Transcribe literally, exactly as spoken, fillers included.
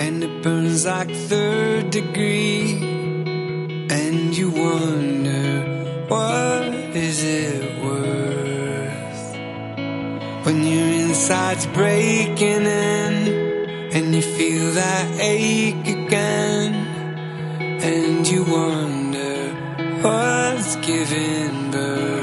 and it burns like third degree, and you wonder, what is it worth? When your inside's breaking in and you feel that ache again, and you wonder what's giving birth.